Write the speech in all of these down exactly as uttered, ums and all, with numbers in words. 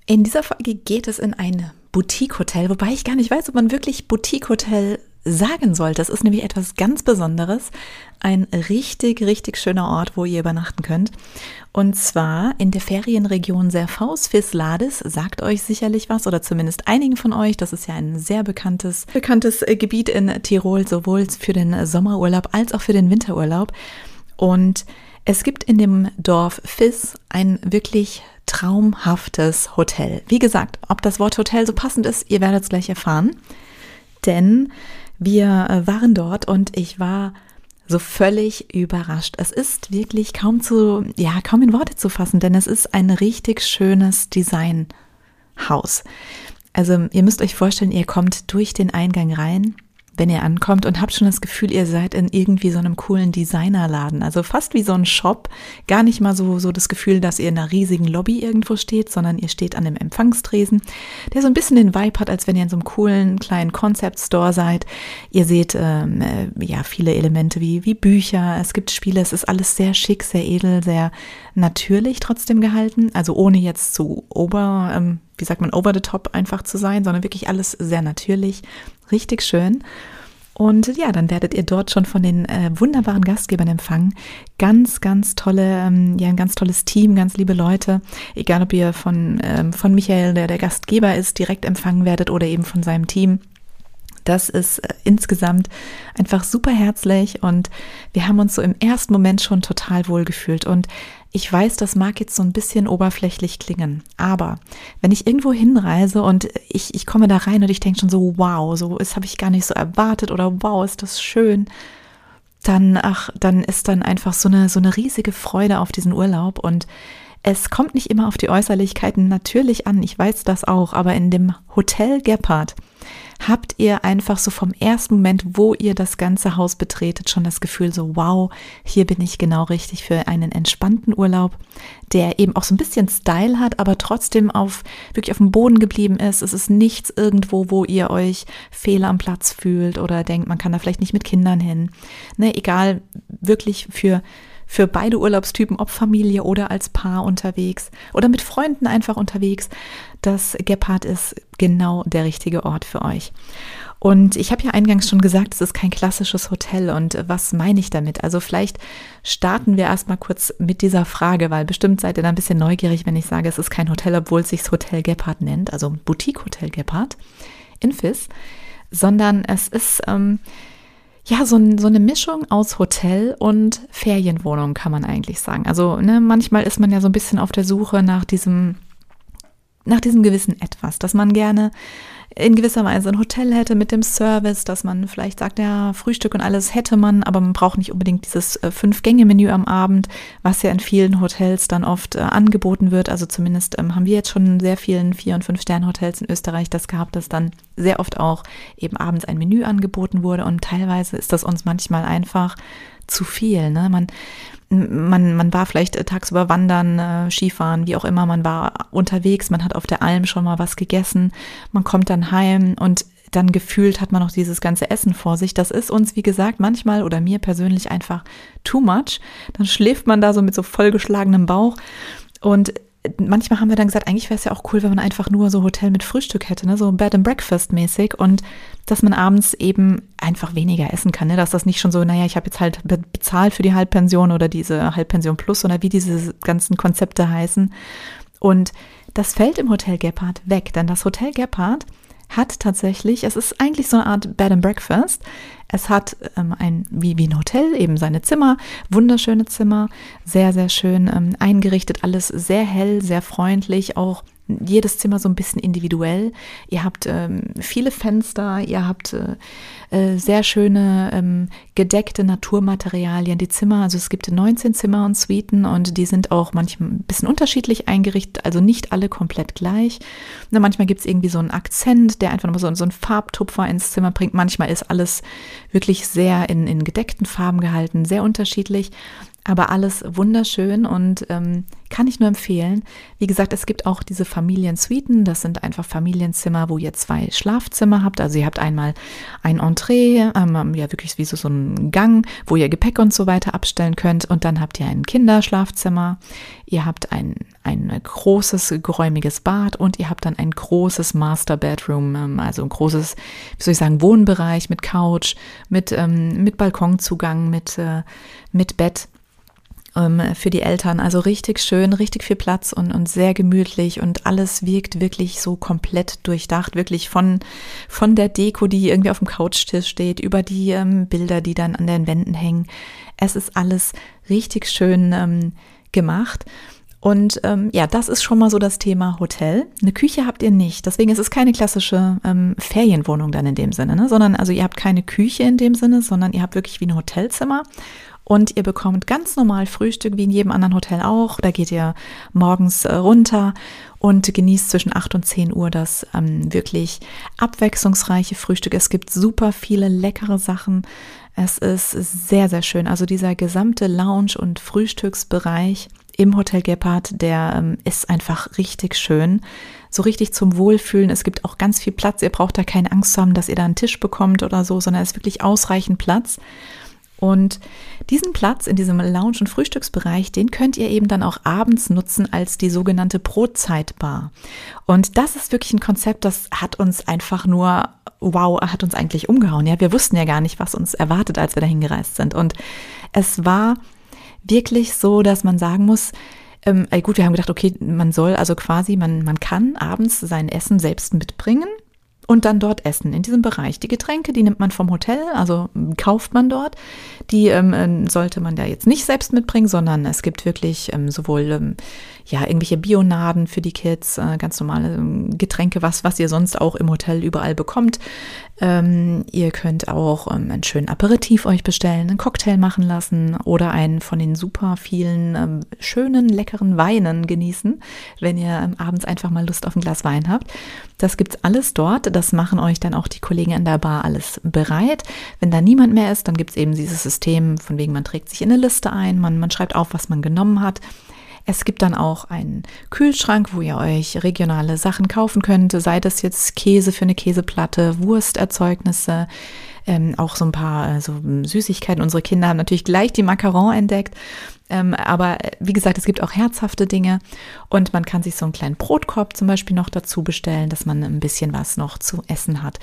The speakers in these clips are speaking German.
In dieser Folge geht es in ein Boutique-Hotel, wobei ich gar nicht weiß, ob man wirklich Boutique-Hotel sagen sollte. Es ist nämlich etwas ganz Besonderes. Ein richtig, richtig schöner Ort, wo ihr übernachten könnt. Und zwar in der Ferienregion Serfaus Visladis, sagt euch sicherlich was oder zumindest einigen von euch. Das ist ja ein sehr bekanntes, bekanntes Gebiet in Tirol, sowohl für den Sommerurlaub als auch für den Winterurlaub. Und es gibt in dem Dorf Vis ein wirklich traumhaftes Hotel. Wie gesagt, ob das Wort Hotel so passend ist, ihr werdet es gleich erfahren. Denn wir waren dort und ich war so völlig überrascht. Es ist wirklich kaum zu, ja, kaum in Worte zu fassen, denn es ist ein richtig schönes Designhaus. Also ihr müsst euch vorstellen, ihr kommt durch den Eingang rein, wenn ihr ankommt und habt schon das Gefühl, ihr seid in irgendwie so einem coolen Designerladen. Also fast wie so ein Shop. Gar nicht mal so, so das Gefühl, dass ihr in einer riesigen Lobby irgendwo steht, sondern ihr steht an dem Empfangstresen, der so ein bisschen den Vibe hat, als wenn ihr in so einem coolen kleinen Concept Store seid. Ihr seht ähm, äh, ja viele Elemente wie, wie Bücher, es gibt Spiele, es ist alles sehr schick, sehr edel, sehr natürlich trotzdem gehalten. Also ohne jetzt zu ober, ähm, wie sagt man, over the top einfach zu sein, sondern wirklich alles sehr natürlich, richtig schön. Und ja, dann werdet ihr dort schon von den äh, wunderbaren Gastgebern empfangen. Ganz, ganz tolle, ähm, ja, ein ganz tolles Team, ganz liebe Leute. Egal, ob ihr von, ähm, von Michael, der der Gastgeber ist, direkt empfangen werdet oder eben von seinem Team. Das ist äh, insgesamt einfach super herzlich und wir haben uns so im ersten Moment schon total wohl gefühlt. Und ich weiß, das mag jetzt so ein bisschen oberflächlich klingen, aber wenn ich irgendwo hinreise und ich, ich komme da rein und ich denke schon so, wow, so das habe ich gar nicht so erwartet oder wow, ist das schön, dann, ach, dann ist dann einfach so eine, so eine riesige Freude auf diesen Urlaub und es kommt nicht immer auf die Äußerlichkeiten natürlich an, ich weiß das auch, aber in dem Hotel Gebhardt habt ihr einfach so vom ersten Moment, wo ihr das ganze Haus betretet, schon das Gefühl so, wow, hier bin ich genau richtig für einen entspannten Urlaub, der eben auch so ein bisschen Style hat, aber trotzdem auf wirklich auf dem Boden geblieben ist. Es ist nichts irgendwo, wo ihr euch fehl am Platz fühlt oder denkt, man kann da vielleicht nicht mit Kindern hin. Ne, egal, wirklich für Für beide Urlaubstypen, ob Familie oder als Paar unterwegs oder mit Freunden einfach unterwegs, das Gebhardt ist genau der richtige Ort für euch. Und ich habe ja eingangs schon gesagt, es ist kein klassisches Hotel. Und was meine ich damit? Also vielleicht starten wir erstmal kurz mit dieser Frage, weil bestimmt seid ihr da ein bisschen neugierig, wenn ich sage, es ist kein Hotel, obwohl es sich Hotel Gebhardt nennt, also Boutique Hotel Gebhardt in Vis, sondern es ist ähm, Ja, so, ein, so eine Mischung aus Hotel und Ferienwohnung kann man eigentlich sagen. Also ne, manchmal ist man ja so ein bisschen auf der Suche nach diesem, nach diesem gewissen Etwas, dass man gerne in gewisser Weise ein Hotel hätte mit dem Service, dass man vielleicht sagt, ja, Frühstück und alles hätte man, aber man braucht nicht unbedingt dieses äh, Fünf-Gänge-Menü am Abend, was ja in vielen Hotels dann oft äh, angeboten wird. Also zumindest ähm, haben wir jetzt schon in sehr vielen Vier- und Fünf-Sterne-Hotels in Österreich das gehabt, dass dann sehr oft auch eben abends ein Menü angeboten wurde und teilweise ist das uns manchmal einfach zu viel, ne? Man Man, man war vielleicht tagsüber wandern, äh, Skifahren, wie auch immer, man war unterwegs, man hat auf der Alm schon mal was gegessen, man kommt dann heim und dann gefühlt hat man noch dieses ganze Essen vor sich. Das ist uns, wie gesagt, manchmal oder mir persönlich einfach too much. Dann schläft man da so mit so vollgeschlagenem Bauch und manchmal haben wir dann gesagt, eigentlich wäre es ja auch cool, wenn man einfach nur so Hotel mit Frühstück hätte, ne? So Bed and Breakfast mäßig und dass man abends eben einfach weniger essen kann, ne? Dass das nicht schon so, naja, ich habe jetzt halt bezahlt für die Halbpension oder diese Halbpension Plus oder wie diese ganzen Konzepte heißen. Und das fällt im Hotel Gebhardt weg, denn das Hotel Gebhardt hat tatsächlich, es ist eigentlich so eine Art Bed and Breakfast. Es hat ähm, ein, wie, wie ein Hotel, eben seine Zimmer, wunderschöne Zimmer, sehr, sehr schön ähm, eingerichtet, alles sehr hell, sehr freundlich, auch jedes Zimmer so ein bisschen individuell. Ihr habt ähm, viele Fenster, ihr habt äh, äh, sehr schöne ähm, gedeckte Naturmaterialien. Die Zimmer, also es gibt neunzehn Zimmer und Suiten und die sind auch manchmal ein bisschen unterschiedlich eingerichtet, also nicht alle komplett gleich. Na, manchmal gibt es irgendwie so einen Akzent, der einfach nochmal so, so einen Farbtupfer ins Zimmer bringt. Manchmal ist alles wirklich sehr in, in gedeckten Farben gehalten, sehr unterschiedlich. Aber alles wunderschön und ähm, kann ich nur empfehlen. Wie gesagt, es gibt auch diese Familiensuiten. Das sind einfach Familienzimmer, wo ihr zwei Schlafzimmer habt. Also ihr habt einmal ein Entree, ähm, ja wirklich wie so, so ein Gang, wo ihr Gepäck und so weiter abstellen könnt. Und dann habt ihr ein Kinderschlafzimmer. Ihr habt ein, ein großes, geräumiges Bad und ihr habt dann ein großes Master Bedroom, ähm, also ein großes, wie soll ich sagen, Wohnbereich mit Couch, mit, ähm, mit Balkonzugang, mit, äh, mit Bett für die Eltern. Also richtig schön, richtig viel Platz und, und sehr gemütlich und alles wirkt wirklich so komplett durchdacht, wirklich von, von der Deko, die irgendwie auf dem Couchtisch steht, über die ähm, Bilder, die dann an den Wänden hängen. Es ist alles richtig schön ähm, gemacht. Und ähm, ja, das ist schon mal so das Thema Hotel. Eine Küche habt ihr nicht, deswegen ist es keine klassische ähm, Ferienwohnung dann in dem Sinne, ne? Sondern also ihr habt keine Küche in dem Sinne, sondern ihr habt wirklich wie ein Hotelzimmer. Und ihr bekommt ganz normal Frühstück, wie in jedem anderen Hotel auch. Da geht ihr morgens äh, runter und genießt zwischen acht und zehn Uhr das ähm, wirklich abwechslungsreiche Frühstück. Es gibt super viele leckere Sachen. Es ist sehr, sehr schön. Also dieser gesamte Lounge- und Frühstücksbereich im Hotel Gebhardt, der ähm, ist einfach richtig schön. So richtig zum Wohlfühlen. Es gibt auch ganz viel Platz. Ihr braucht da keine Angst zu haben, dass ihr da einen Tisch bekommt oder so, sondern es ist wirklich ausreichend Platz. Und diesen Platz in diesem Lounge- und Frühstücksbereich, den könnt ihr eben dann auch abends nutzen als die sogenannte Brotzeitbar. Und das ist wirklich ein Konzept, das hat uns einfach nur, wow, hat uns eigentlich umgehauen. Ja, wir wussten ja gar nicht, was uns erwartet, als wir dahin gereist sind. Und es war wirklich so, dass man sagen muss, ähm, gut, wir haben gedacht, okay, man soll also quasi, man, man kann abends sein Essen selbst mitbringen. Und dann dort essen, in diesem Bereich. Die Getränke, die nimmt man vom Hotel, also kauft man dort. Die ähm, sollte man da jetzt nicht selbst mitbringen, sondern es gibt wirklich ähm, sowohl ähm, ja irgendwelche Bionaden für die Kids, äh, ganz normale ähm, Getränke, was, was ihr sonst auch im Hotel überall bekommt. Ähm, ihr könnt auch ähm, einen schönen Aperitif euch bestellen, einen Cocktail machen lassen oder einen von den super vielen ähm, schönen, leckeren Weinen genießen, wenn ihr ähm, abends einfach mal Lust auf ein Glas Wein habt. Das gibt's alles dort. Das machen euch dann auch die Kollegen in der Bar alles bereit. Wenn da niemand mehr ist, dann gibt's eben dieses System, von wegen man trägt sich in eine Liste ein, man, man schreibt auf, was man genommen hat. Es gibt dann auch einen Kühlschrank, wo ihr euch regionale Sachen kaufen könnt, sei das jetzt Käse für eine Käseplatte, Wursterzeugnisse, ähm, auch so ein paar also Süßigkeiten. Unsere Kinder haben natürlich gleich die Macarons entdeckt, ähm, aber wie gesagt, es gibt auch herzhafte Dinge und man kann sich so einen kleinen Brotkorb zum Beispiel noch dazu bestellen, dass man ein bisschen was noch zu essen hat.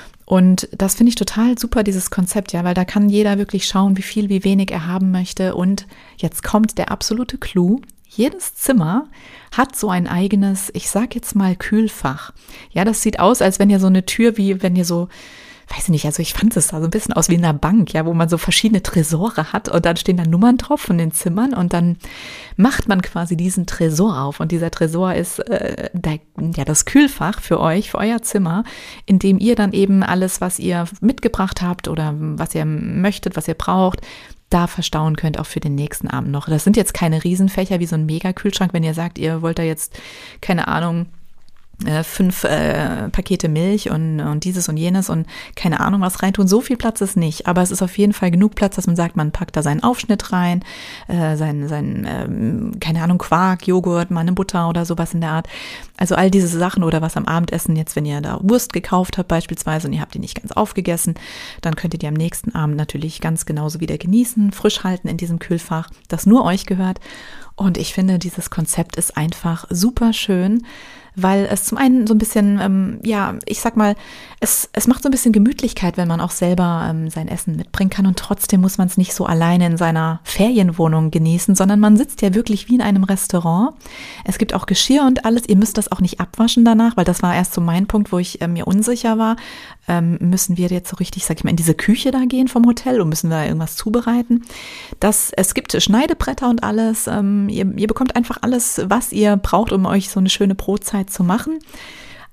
Und das finde ich total super, dieses Konzept, ja, weil da kann jeder wirklich schauen, wie viel, wie wenig er haben möchte. Und jetzt kommt der absolute Clou. Jedes Zimmer hat so ein eigenes, ich sag jetzt mal, Kühlfach. Ja, das sieht aus, als wenn ihr so eine Tür, wie wenn ihr so, weiß ich nicht, also ich fand es da so ein bisschen aus wie in einer Bank, ja, wo man so verschiedene Tresore hat und dann stehen da Nummern drauf von den Zimmern und dann macht man quasi diesen Tresor auf und dieser Tresor ist äh, der, ja das Kühlfach für euch, für euer Zimmer, in dem ihr dann eben alles, was ihr mitgebracht habt oder was ihr möchtet, was ihr braucht, da verstauen könnt, auch für den nächsten Abend noch. Das sind jetzt keine Riesenfächer wie so ein Mega-Kühlschrank, wenn ihr sagt, ihr wollt da jetzt, keine Ahnung, äh, fünf äh, Pakete Milch und, und dieses und jenes und keine Ahnung was reintun. So viel Platz ist nicht, aber es ist auf jeden Fall genug Platz, dass man sagt, man packt da seinen Aufschnitt rein, äh, seinen, seinen ähm, keine Ahnung, Quark, Joghurt, mal eine Butter oder sowas in der Art. Also all diese Sachen oder was am Abendessen jetzt, wenn ihr da Wurst gekauft habt beispielsweise und ihr habt die nicht ganz aufgegessen, dann könnt ihr die am nächsten Abend natürlich ganz genauso wieder genießen, frisch halten in diesem Kühlfach, das nur euch gehört. Und ich finde, dieses Konzept ist einfach super schön, weil es zum einen so ein bisschen, ähm, ja, ich sag mal, es, es macht so ein bisschen Gemütlichkeit, wenn man auch selber ähm, sein Essen mitbringen kann und trotzdem muss man es nicht so alleine in seiner Ferienwohnung genießen, sondern man sitzt ja wirklich wie in einem Restaurant. Es gibt auch Geschirr und alles, ihr müsst das auch nicht abwaschen danach, weil das war erst so mein Punkt, wo ich äh, mir unsicher war. Ähm, müssen wir jetzt so richtig, sag ich mal, in diese Küche da gehen vom Hotel und müssen da irgendwas zubereiten? Das, es gibt Schneidebretter und alles, ähm, ihr, ihr bekommt einfach alles, was ihr braucht, um euch so eine schöne Brotzeit zu machen.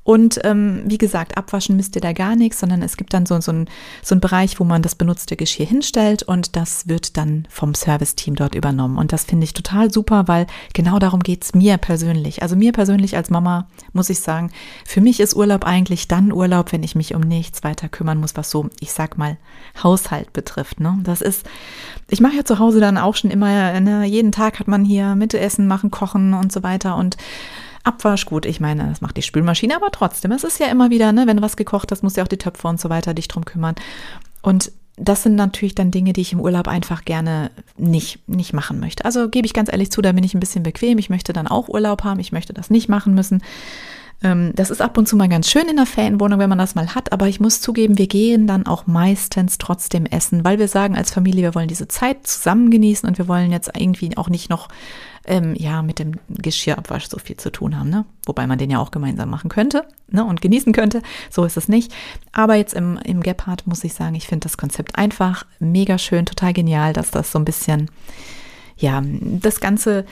Und ähm, wie gesagt, abwaschen müsst ihr da gar nichts, sondern es gibt dann so, so, ein, so einen Bereich, wo man das benutzte Geschirr hinstellt und das wird dann vom Serviceteam dort übernommen. Und das finde ich total super, weil genau darum geht es mir persönlich. Also mir persönlich als Mama muss ich sagen, für mich ist Urlaub eigentlich dann Urlaub, wenn ich mich um nichts weiter kümmern muss, was so, ich sag mal, Haushalt betrifft. Ne? Das ist, ich mache ja zu Hause dann auch schon immer, ne, jeden Tag hat man hier Mittagessen machen, kochen und so weiter und Abwasch, gut, ich meine, das macht die Spülmaschine, aber trotzdem, es ist ja immer wieder, ne, wenn du was gekocht hast, musst du ja auch die Töpfe und so weiter dich drum kümmern. Und das sind natürlich dann Dinge, die ich im Urlaub einfach gerne nicht, nicht machen möchte. Also gebe ich ganz ehrlich zu, da bin ich ein bisschen bequem. Ich möchte dann auch Urlaub haben, ich möchte das nicht machen müssen. Das ist ab und zu mal ganz schön in der Ferienwohnung, wenn man das mal hat, aber ich muss zugeben, wir gehen dann auch meistens trotzdem essen, weil wir sagen als Familie, wir wollen diese Zeit zusammen genießen und wir wollen jetzt irgendwie auch nicht noch ähm, ja, mit dem Geschirrabwasch so viel zu tun haben, ne? Wobei man den ja auch gemeinsam machen könnte, ne? Und genießen könnte, so ist es nicht. Aber jetzt im, im Gebhardt muss ich sagen, ich finde das Konzept einfach mega schön, total genial, dass das so ein bisschen, ja, das Ganze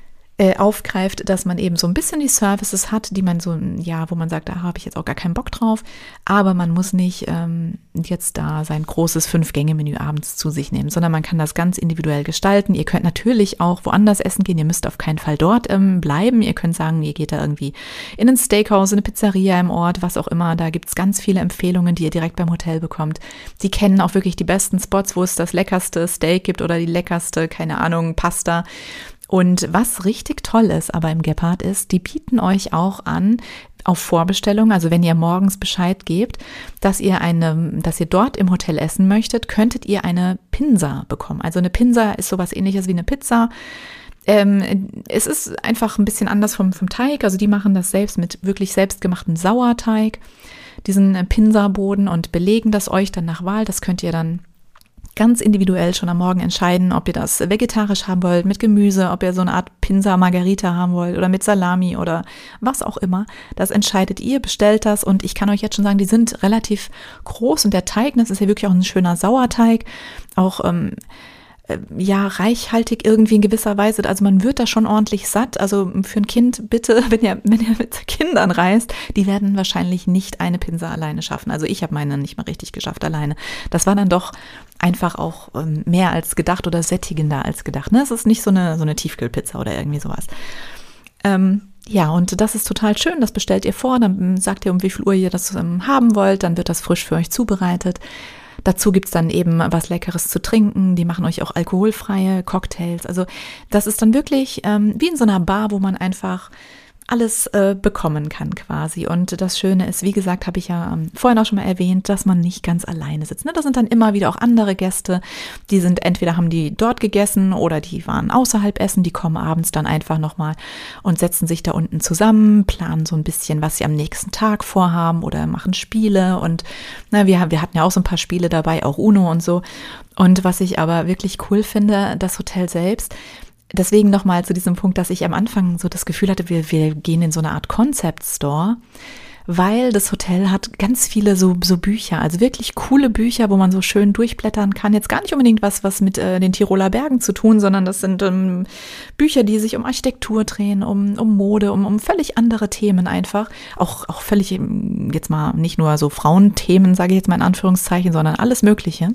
aufgreift, dass man eben so ein bisschen die Services hat, die man so, ja, wo man sagt, da habe ich jetzt auch gar keinen Bock drauf, aber man muss nicht ähm, jetzt da sein großes Fünf-Gänge-Menü abends zu sich nehmen, sondern man kann das ganz individuell gestalten. Ihr könnt natürlich auch woanders essen gehen, ihr müsst auf keinen Fall dort ähm, bleiben, ihr könnt sagen, ihr geht da irgendwie in ein Steakhouse, in eine Pizzeria im Ort, was auch immer, da gibt es ganz viele Empfehlungen, die ihr direkt beim Hotel bekommt. Die kennen auch wirklich die besten Spots, wo es das leckerste Steak gibt oder die leckerste, keine Ahnung, Pasta. Und was richtig toll ist aber im Gebhardt ist, die bieten euch auch an, auf Vorbestellung, also wenn ihr morgens Bescheid gebt, dass ihr eine, dass ihr dort im Hotel essen möchtet, könntet ihr eine Pinsa bekommen. Also eine Pinsa ist sowas Ähnliches wie eine Pizza. Ähm, es ist einfach ein bisschen anders vom, vom Teig, also die machen das selbst mit wirklich selbstgemachten Sauerteig, diesen Pinsa-Boden und belegen das euch dann nach Wahl. Das könnt ihr dann ganz individuell schon am Morgen entscheiden, ob ihr das vegetarisch haben wollt, mit Gemüse, ob ihr so eine Art Pinsa Margherita haben wollt oder mit Salami oder was auch immer. Das entscheidet ihr, bestellt das und ich kann euch jetzt schon sagen, die sind relativ groß und der Teig, das ist ja wirklich auch ein schöner Sauerteig, auch ähm, ja, reichhaltig irgendwie in gewisser Weise. Also man wird da schon ordentlich satt. Also für ein Kind bitte, wenn ihr, wenn ihr mit Kindern reist, die werden wahrscheinlich nicht eine Pinsa alleine schaffen. Also ich habe meine nicht mal richtig geschafft alleine. Das war dann doch einfach auch ähm, mehr als gedacht oder sättigender als gedacht. Ne? Es ist nicht so eine, so eine Tiefkühlpizza oder irgendwie sowas. Ähm, ja, und das ist total schön. Das bestellt ihr vor. Dann sagt ihr, um wie viel Uhr ihr das ähm, haben wollt. Dann wird das frisch für euch zubereitet. Dazu gibt's dann eben was Leckeres zu trinken. Die machen euch auch alkoholfreie Cocktails. Also das ist dann wirklich ähm, wie in so einer Bar, wo man einfach alles äh, bekommen kann quasi. Und das Schöne ist, wie gesagt, habe ich ja ähm, vorhin auch schon mal erwähnt, dass man nicht ganz alleine sitzt. Ne? Das sind dann immer wieder auch andere Gäste, die sind entweder haben die dort gegessen oder die waren außerhalb essen, die kommen abends dann einfach nochmal und setzen sich da unten zusammen, planen so ein bisschen, was sie am nächsten Tag vorhaben oder machen Spiele und na, wir, wir hatten ja auch so ein paar Spiele dabei, auch Uno und so. Und was ich aber wirklich cool finde, das Hotel selbst, deswegen nochmal zu diesem Punkt, dass ich am Anfang so das Gefühl hatte, wir, wir gehen in so eine Art Concept Store, weil das Hotel hat ganz viele so, so Bücher, also wirklich coole Bücher, wo man so schön durchblättern kann. Jetzt gar nicht unbedingt was, was mit äh, den Tiroler Bergen zu tun, sondern das sind ähm, Bücher, die sich um Architektur drehen, um, um Mode, um, um völlig andere Themen einfach. Auch, auch völlig jetzt mal nicht nur so Frauenthemen, sage ich jetzt mal in Anführungszeichen, sondern alles Mögliche.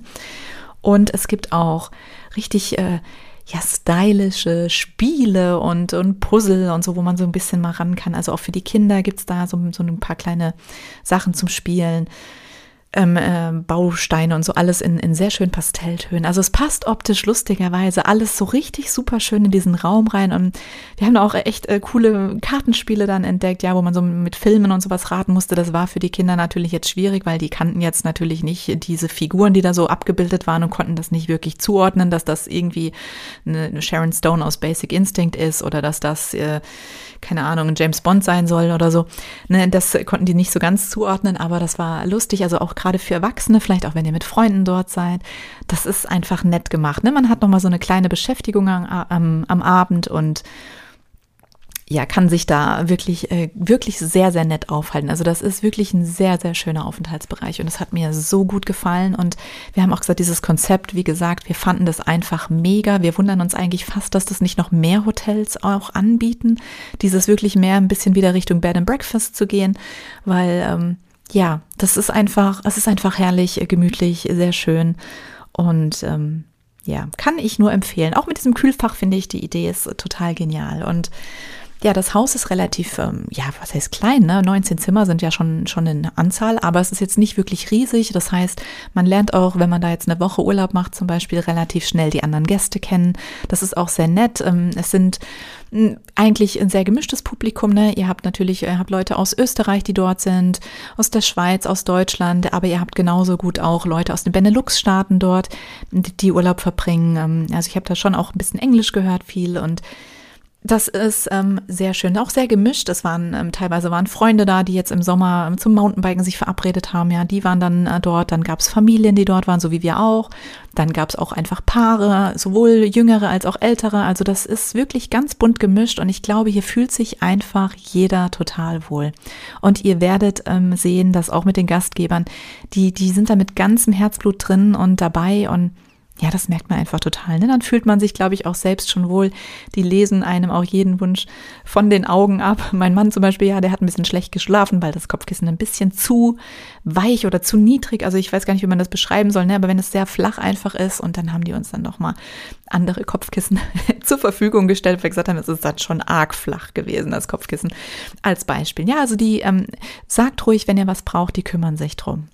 Und es gibt auch richtig äh, ja, stylische Spiele und, und Puzzle und so, wo man so ein bisschen mal ran kann. Also auch für die Kinder gibt's da so, so ein paar kleine Sachen zum Spielen. Ähm, äh, Bausteine und so, alles in, in sehr schönen Pastelltönen. Also es passt optisch lustigerweise alles so richtig super schön in diesen Raum rein und wir haben da auch echt äh, coole Kartenspiele dann entdeckt, ja, wo man so mit Filmen und sowas raten musste. Das war für die Kinder natürlich jetzt schwierig, weil die kannten jetzt natürlich nicht diese Figuren, die da so abgebildet waren und konnten das nicht wirklich zuordnen, dass das irgendwie eine Sharon Stone aus Basic Instinct ist oder dass das äh, keine Ahnung, ein James Bond sein soll oder so. Ne, das konnten die nicht so ganz zuordnen, aber das war lustig, also auch gerade für Erwachsene, vielleicht auch wenn ihr mit Freunden dort seid. Das ist einfach nett gemacht. Ne? Man hat nochmal so eine kleine Beschäftigung am, am, am Abend und ja, kann sich da wirklich, äh, wirklich sehr, sehr nett aufhalten. Also das ist wirklich ein sehr, sehr schöner Aufenthaltsbereich und es hat mir so gut gefallen und wir haben auch gesagt, dieses Konzept, wie gesagt, wir fanden das einfach mega. Wir wundern uns eigentlich fast, dass das nicht noch mehr Hotels auch anbieten, dieses wirklich mehr ein bisschen wieder Richtung Bed and Breakfast zu gehen, weil ähm, ja, das ist einfach, es ist einfach herrlich, gemütlich, sehr schön und ähm, ja, kann ich nur empfehlen. Auch mit diesem Kühlfach finde ich, die Idee ist total genial und ja, das Haus ist relativ, ähm, ja, was heißt klein, ne? neunzehn Zimmer sind ja schon, schon in Anzahl, aber es ist jetzt nicht wirklich riesig. Das heißt, man lernt auch, wenn man da jetzt eine Woche Urlaub macht, zum Beispiel relativ schnell die anderen Gäste kennen. Das ist auch sehr nett. Ähm, es sind mh, eigentlich ein sehr gemischtes Publikum, ne? Ihr habt natürlich, ihr habt Leute aus Österreich, die dort sind, aus der Schweiz, aus Deutschland, aber ihr habt genauso gut auch Leute aus den Benelux-Staaten dort, die, die Urlaub verbringen. Ähm, also ich habe da schon auch ein bisschen Englisch gehört, viel und das ist ähm, sehr schön, auch sehr gemischt. Es waren ähm, teilweise waren Freunde da, die jetzt im Sommer ähm, zum Mountainbiken sich verabredet haben. Ja, die waren dann äh, dort. Dann gab es Familien, die dort waren, so wie wir auch. Dann gab es auch einfach Paare, sowohl jüngere als auch ältere. Also das ist wirklich ganz bunt gemischt und ich glaube, hier fühlt sich einfach jeder total wohl. Und ihr werdet ähm, sehen, dass auch mit den Gastgebern, die die sind da mit ganzem Herzblut drin und dabei und ja, das merkt man einfach total. Ne? Dann fühlt man sich, glaube ich, auch selbst schon wohl. Die lesen einem auch jeden Wunsch von den Augen ab. Mein Mann zum Beispiel, ja, der hat ein bisschen schlecht geschlafen, weil das Kopfkissen ein bisschen zu weich oder zu niedrig, also ich weiß gar nicht, wie man das beschreiben soll, ne? Aber wenn es sehr flach einfach ist und dann haben die uns dann nochmal andere Kopfkissen zur Verfügung gestellt, weil wir gesagt haben, es ist dann schon arg flach gewesen, das Kopfkissen als Beispiel. Ja, also die ähm, sagt ruhig, wenn ihr was braucht, die kümmern sich drum.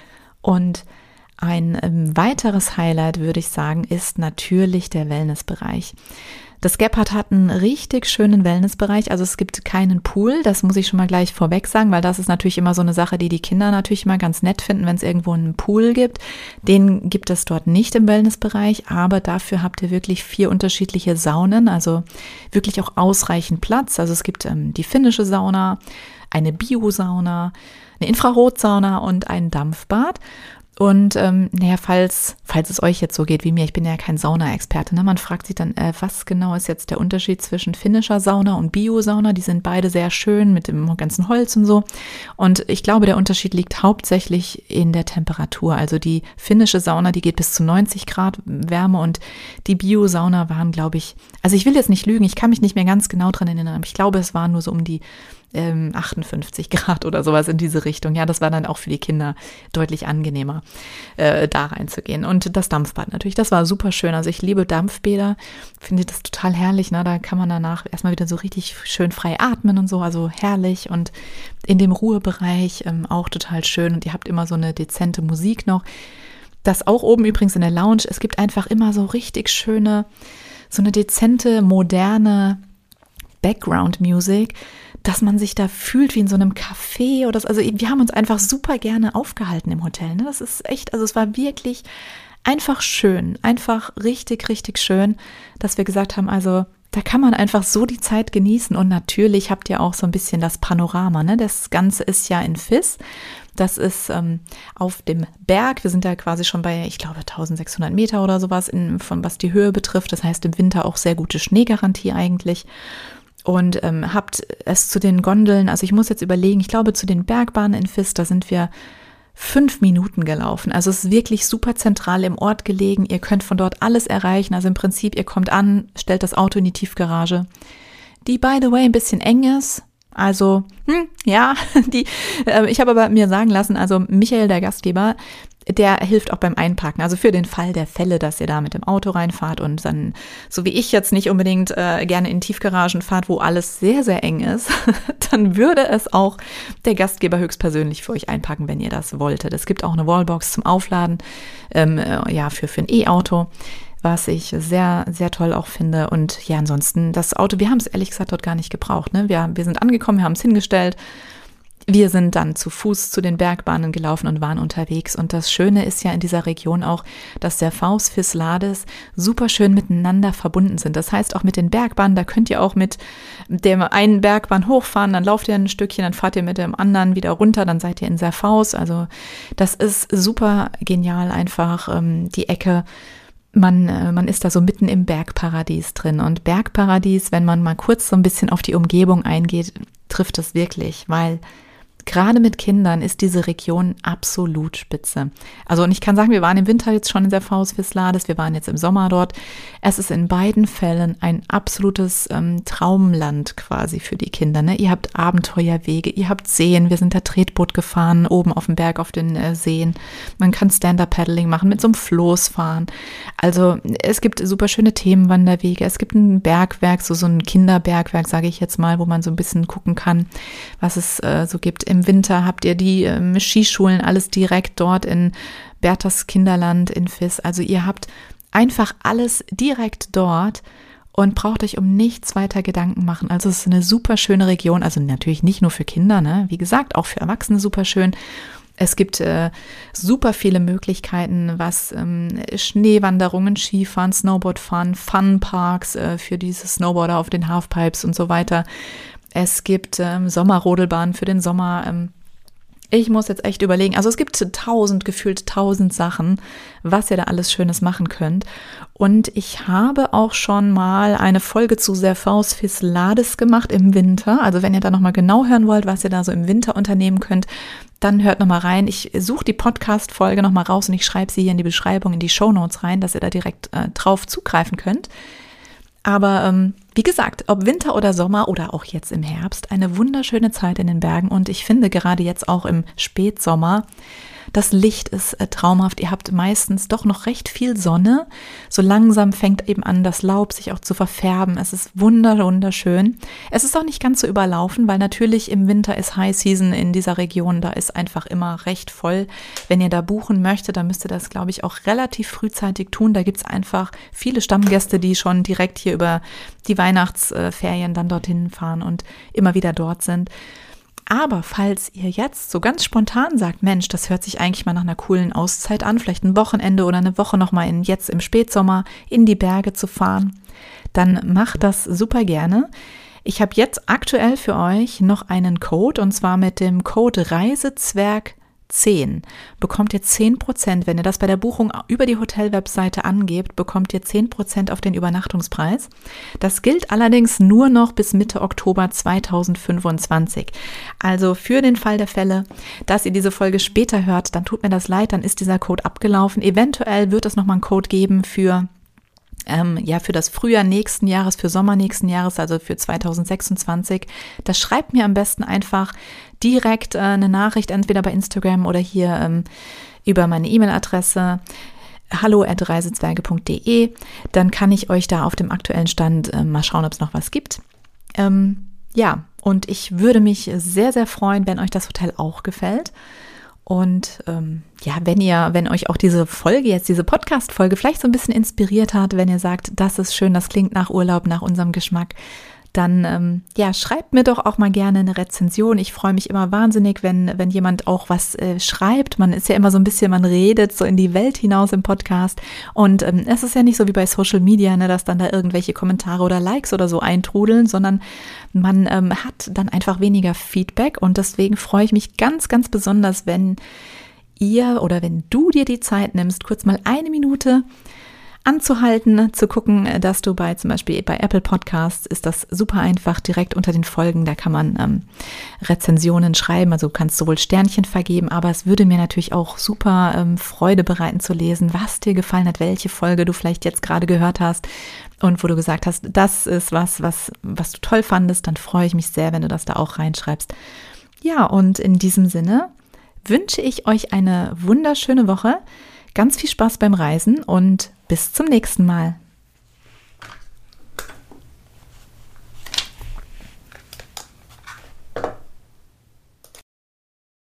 Und ein ähm, weiteres Highlight, würde ich sagen, ist natürlich der Wellnessbereich. Das Gebhardt hat einen richtig schönen Wellnessbereich, also es gibt keinen Pool, das muss ich schon mal gleich vorweg sagen, weil das ist natürlich immer so eine Sache, die die Kinder natürlich immer ganz nett finden, wenn es irgendwo einen Pool gibt. Den gibt es dort nicht im Wellnessbereich, aber dafür habt ihr wirklich vier unterschiedliche Saunen, also wirklich auch ausreichend Platz. Also es gibt ähm, die finnische Sauna, eine Bio-Sauna, eine Infrarotsauna und ein Dampfbad. Und ähm, naja, falls, falls es euch jetzt so geht wie mir, ich bin ja kein Sauna-Experte, ne? Man fragt sich dann, äh, was genau ist jetzt der Unterschied zwischen finnischer Sauna und Bio-Sauna? Die sind beide sehr schön mit dem ganzen Holz und so. Und ich glaube, der Unterschied liegt hauptsächlich in der Temperatur. Also die finnische Sauna, die geht bis zu neunzig Grad Wärme und die Bio-Sauna waren, glaube ich, also ich will jetzt nicht lügen, ich kann mich nicht mehr ganz genau dran erinnern, aber ich glaube, es waren nur so um die ähm, achtundfünfzig Grad oder sowas in diese Richtung. Ja, das war dann auch für die Kinder deutlich angenehmer, äh, da reinzugehen. Und das Dampfbad natürlich, das war super schön. Also ich liebe Dampfbäder, finde das total herrlich. Ne? Da kann man danach erstmal wieder so richtig schön frei atmen und so, also herrlich. Und in dem Ruhebereich ähm, auch total schön. Und ihr habt immer so eine dezente Musik noch. Das auch oben übrigens in der Lounge. Es gibt einfach immer so richtig schöne, so eine dezente, moderne Background-Music, dass man sich da fühlt wie in so einem Café oder so. Also wir haben uns einfach super gerne aufgehalten im Hotel. Ne? Das ist echt, also es war wirklich einfach schön, einfach richtig, richtig schön, dass wir gesagt haben, also da kann man einfach so die Zeit genießen und natürlich habt ihr auch so ein bisschen das Panorama. Ne? Das Ganze ist ja in Fis. Das ist ähm, auf dem Berg. Wir sind ja quasi schon bei, ich glaube, eintausendsechshundert Meter oder sowas, in, von was die Höhe betrifft. Das heißt im Winter auch sehr gute Schneegarantie eigentlich. Und ähm, habt es zu den Gondeln, also ich muss jetzt überlegen, ich glaube zu den Bergbahnen in Fis, da sind wir fünf Minuten gelaufen. Also es ist wirklich super zentral im Ort gelegen. Ihr könnt von dort alles erreichen. Also im Prinzip, ihr kommt an, stellt das Auto in die Tiefgarage, die, by the way, ein bisschen eng ist. Also, hm, ja, die, äh, ich habe aber mir sagen lassen, also Michael, der Gastgeber, der hilft auch beim Einparken. Also für den Fall der Fälle, dass ihr da mit dem Auto reinfahrt und dann, so wie ich jetzt nicht unbedingt äh, gerne in Tiefgaragen fahrt, wo alles sehr, sehr eng ist, dann würde es auch der Gastgeber höchstpersönlich für euch einpacken, wenn ihr das wolltet. Es gibt auch eine Wallbox zum Aufladen, ähm, äh, ja, für, für ein E-Auto, was ich sehr, sehr toll auch finde. Und ja, ansonsten das Auto, wir haben es ehrlich gesagt dort gar nicht gebraucht. Ne? Wir, wir sind angekommen, wir haben es hingestellt. Wir sind dann zu Fuß zu den Bergbahnen gelaufen und waren unterwegs. Und das Schöne ist ja in dieser Region auch, dass der Fauss Fis Lades super schön miteinander verbunden sind. Das heißt auch mit den Bergbahnen, da könnt ihr auch mit dem einen Bergbahn hochfahren, dann lauft ihr ein Stückchen, dann fahrt ihr mit dem anderen wieder runter, dann seid ihr in Serfaus. Also das ist super genial einfach, ähm, die Ecke. Man, man ist da so mitten im Bergparadies drin. Und Bergparadies, wenn man mal kurz so ein bisschen auf die Umgebung eingeht, trifft es wirklich, weil gerade mit Kindern ist diese Region absolut spitze. Also und ich kann sagen, wir waren im Winter jetzt schon in der Vos Vislades, wir waren jetzt im Sommer dort. Es ist in beiden Fällen ein absolutes ähm, Traumland quasi für die Kinder. Ne? Ihr habt Abenteuerwege, ihr habt Seen, wir sind da Tretboot gefahren, oben auf dem Berg auf den äh, Seen. Man kann Stand-Up-Paddling machen, mit so einem Floß fahren. Also es gibt super schöne Themenwanderwege, es gibt ein Bergwerk, so, so ein Kinderbergwerk, sage ich jetzt mal, wo man so ein bisschen gucken kann, was es äh, so gibt. Im Winter habt ihr die ähm, Skischulen, alles direkt dort in Berthas Kinderland in Vis. Also ihr habt einfach alles direkt dort und braucht euch um nichts weiter Gedanken machen. Also es ist eine super schöne Region, also natürlich nicht nur für Kinder, ne? Wie gesagt, auch für Erwachsene super schön. Es gibt äh, super viele Möglichkeiten, was ähm, Schneewanderungen, Skifahren, Snowboardfahren, Funparks äh, für diese Snowboarder auf den Halfpipes und so weiter. Es gibt ähm, Sommerrodelbahnen für den Sommer. Ähm, ich muss jetzt echt überlegen. Also es gibt tausend, gefühlt tausend Sachen, was ihr da alles Schönes machen könnt. Und ich habe auch schon mal eine Folge zu der Vos Vislades gemacht im Winter. Also wenn ihr da nochmal genau hören wollt, was ihr da so im Winter unternehmen könnt, dann hört nochmal rein. Ich suche die Podcast-Folge nochmal raus und ich schreibe sie hier in die Beschreibung, in die Shownotes rein, dass ihr da direkt äh, drauf zugreifen könnt. Aber ähm, wie gesagt, ob Winter oder Sommer oder auch jetzt im Herbst, eine wunderschöne Zeit in den Bergen. Und ich finde gerade jetzt auch im Spätsommer, das Licht ist äh, traumhaft. Ihr habt meistens doch noch recht viel Sonne. So langsam fängt eben an, das Laub sich auch zu verfärben. Es ist wunder, wunderschön. Es ist auch nicht ganz so überlaufen, weil natürlich im Winter ist High Season in dieser Region. Da ist einfach immer recht voll. Wenn ihr da buchen möchtet, dann müsst ihr das, glaube ich, auch relativ frühzeitig tun. Da gibt es einfach viele Stammgäste, die schon direkt hier über die Weihnachtsferien dann dorthin fahren und immer wieder dort sind. Aber falls ihr jetzt so ganz spontan sagt, Mensch, das hört sich eigentlich mal nach einer coolen Auszeit an, vielleicht ein Wochenende oder eine Woche nochmal in, jetzt im Spätsommer in die Berge zu fahren, dann macht das super gerne. Ich habe jetzt aktuell für euch noch einen Code und zwar mit dem Code Reisezwerg zehn bekommt ihr zehn Prozent, wenn ihr das bei der Buchung über die Hotelwebseite angebt, bekommt ihr zehn Prozent auf den Übernachtungspreis. Das gilt allerdings nur noch bis Mitte Oktober zweitausendfünfundzwanzig. Also für den Fall der Fälle, dass ihr diese Folge später hört, dann tut mir das leid, dann ist dieser Code abgelaufen. Eventuell wird es nochmal einen Code geben für Ähm, ja, für das Frühjahr nächsten Jahres, für Sommer nächsten Jahres, also für zweitausendsechsundzwanzig. Das schreibt mir am besten einfach direkt äh, eine Nachricht, entweder bei Instagram oder hier ähm, über meine E-Mail-Adresse hallo at reisezwerge punkt de. Dann kann ich euch da auf dem aktuellen Stand äh, mal schauen, ob es noch was gibt. Ähm, ja, und ich würde mich sehr, sehr freuen, wenn euch das Hotel auch gefällt. Und ähm, ja, wenn ihr, wenn euch auch diese Folge jetzt, diese Podcast-Folge vielleicht so ein bisschen inspiriert hat, wenn ihr sagt, das ist schön, das klingt nach Urlaub, nach unserem Geschmack, dann ähm, ja, schreibt mir doch auch mal gerne eine Rezension. Ich freue mich immer wahnsinnig, wenn wenn jemand auch was äh, schreibt. Man ist ja immer so ein bisschen, man redet so in die Welt hinaus im Podcast. Und ähm, es ist ja nicht so wie bei Social Media, ne, dass dann da irgendwelche Kommentare oder Likes oder so eintrudeln, sondern man ähm, hat dann einfach weniger Feedback. Und deswegen freue ich mich ganz, ganz besonders, wenn ihr oder wenn du dir die Zeit nimmst, kurz mal eine Minute anzuhalten, zu gucken, dass du bei zum Beispiel bei Apple Podcasts ist das super einfach, direkt unter den Folgen, da kann man ähm, Rezensionen schreiben, also du kannst sowohl Sternchen vergeben, aber es würde mir natürlich auch super ähm, Freude bereiten zu lesen, was dir gefallen hat, welche Folge du vielleicht jetzt gerade gehört hast und wo du gesagt hast, das ist was, was, was du toll fandest, dann freue ich mich sehr, wenn du das da auch reinschreibst. Ja, und in diesem Sinne wünsche ich euch eine wunderschöne Woche, ganz viel Spaß beim Reisen und bis zum nächsten Mal.